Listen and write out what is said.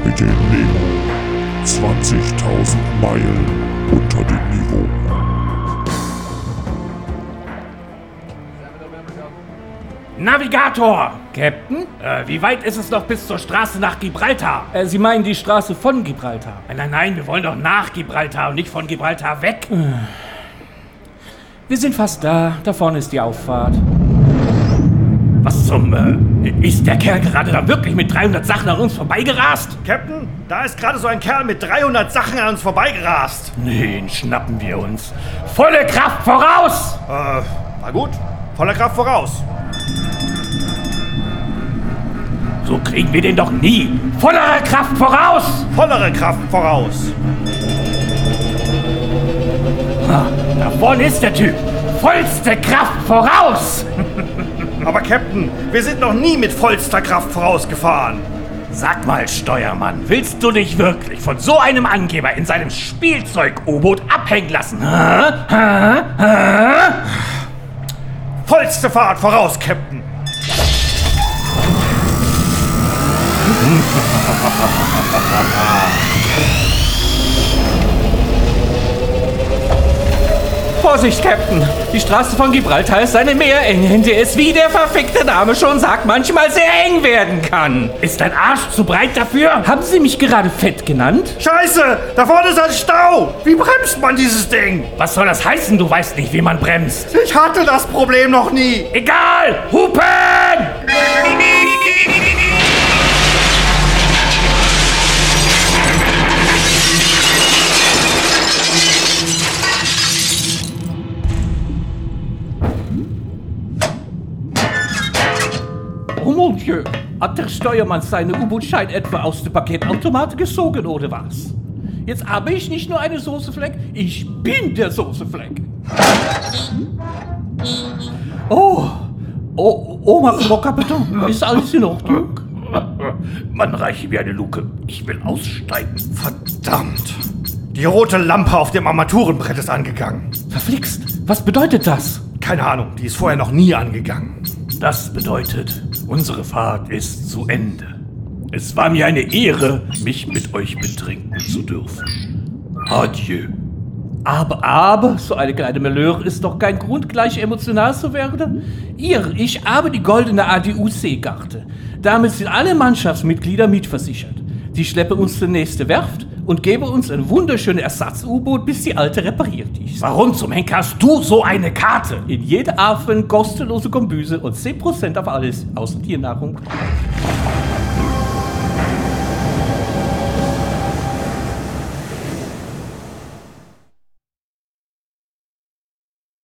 Kapitän Nemo. 20.000 Meilen unter dem Niveau. Navigator! Captain? Wie weit ist es noch bis zur Straße nach Gibraltar? Sie meinen die Straße von Gibraltar? Nein, wir wollen doch nach Gibraltar und nicht von Gibraltar weg. Wir sind fast da. Da vorne ist die Auffahrt. Was zum... ist der Kerl gerade da wirklich mit 300 Sachen an uns vorbeigerast? Captain, da ist gerade so ein Kerl mit 300 Sachen an uns vorbeigerast. Den schnappen wir uns. Volle Kraft voraus! Na gut. Voller Kraft voraus. So kriegen wir den doch nie. Vollere Kraft voraus! Vollere Kraft voraus. Da vorne ist der Typ. Vollste Kraft voraus! Aber Captain, wir sind noch nie mit vollster Kraft vorausgefahren. Sag mal, Steuermann, willst du dich wirklich von so einem Angeber in seinem Spielzeug-U-Boot abhängen lassen? Vollste Fahrt voraus, Captain. Vorsicht, Captain! Die Straße von Gibraltar ist eine Meerenge, in der es, wie der verfickte Name schon sagt, manchmal sehr eng werden kann. Ist dein Arsch zu breit dafür? Haben Sie mich gerade fett genannt? Scheiße, da vorne ist ein Stau. Wie bremst man dieses Ding? Was soll das heißen, du weißt nicht, wie man bremst? Ich hatte das Problem noch nie. Egal! Hupen! Oh mon Dieu, hat der Steuermann seinen U-Boot-Schein etwa aus der Paketautomat gezogen oder was? Jetzt habe ich nicht nur eine Soßefleck, ich bin der Soßefleck. Oh, mon Kapitän, ist alles in Ordnung? Mann, reiche wie eine Luke. Ich will aussteigen. Verdammt. Die rote Lampe auf dem Armaturenbrett ist angegangen. Verflixt, was bedeutet das? Keine Ahnung, die ist vorher noch nie angegangen. Das bedeutet, unsere Fahrt ist zu Ende. Es war mir eine Ehre, mich mit euch betrinken zu dürfen. Adieu. Aber, so eine kleine Malheur ist doch kein Grund, gleich emotional zu werden. Ich habe die goldene ADUC-Karte. Damit sind alle Mannschaftsmitglieder mitversichert. Die schleppen uns zur nächsten Werft und geben uns ein wunderschönes Ersatz-U-Boot, bis die alte repariert ist. Warum zum Henker hast du so eine Karte? In jeder Hafen kostenlose Kombüse und 10% auf alles, außer Tiernahrung.